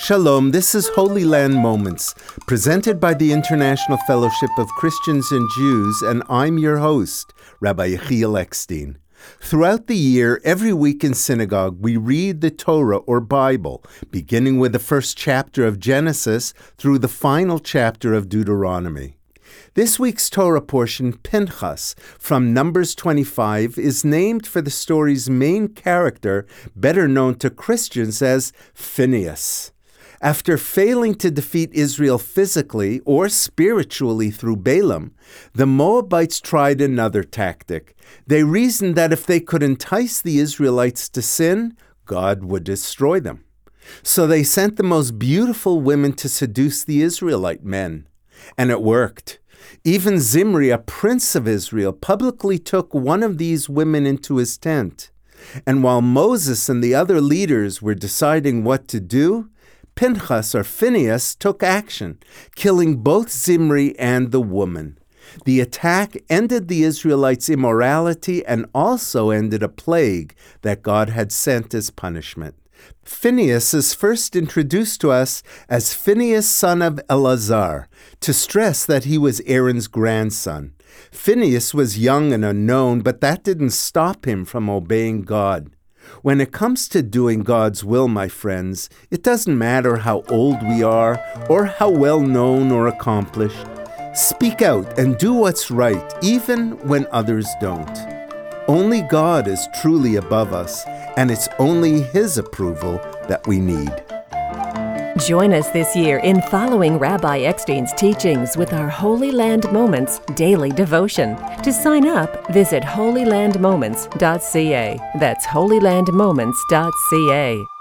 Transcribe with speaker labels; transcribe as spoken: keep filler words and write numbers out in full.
Speaker 1: Shalom, this is Holy Land Moments, presented by the International Fellowship of Christians and Jews, and I'm your host, Rabbi Yechiel Eckstein. Throughout the year, every week in synagogue, we read the Torah or Bible, beginning with the first chapter of Genesis through the final chapter of Deuteronomy. This week's Torah portion, Pinchas, from Numbers twenty-five, is named for the story's main character, better known to Christians as Phinehas. After failing to defeat Israel physically or spiritually through Balaam, the Moabites tried another tactic. They reasoned that if they could entice the Israelites to sin, God would destroy them. So they sent the most beautiful women to seduce the Israelite men. And it worked. Even Zimri, a prince of Israel, publicly took one of these women into his tent. And while Moses and the other leaders were deciding what to do, Pinchas or Phinehas took action, killing both Zimri and the woman. The attack ended the Israelites' immorality and also ended a plague that God had sent as punishment. Phinehas is first introduced to us as Phinehas, son of Eleazar, to stress that he was Aaron's grandson. Phinehas was young and unknown, but that didn't stop him from obeying God. When it comes to doing God's will, my friends, it doesn't matter how old we are or how well known or accomplished. Speak out and do what's right, even when others don't. Only God is truly above us, and it's only His approval that we need.
Speaker 2: Join us this year in following Rabbi Eckstein's teachings with our Holy Land Moments daily devotion. To sign up, visit holy land moments dot c a. That's holy land moments dot c a.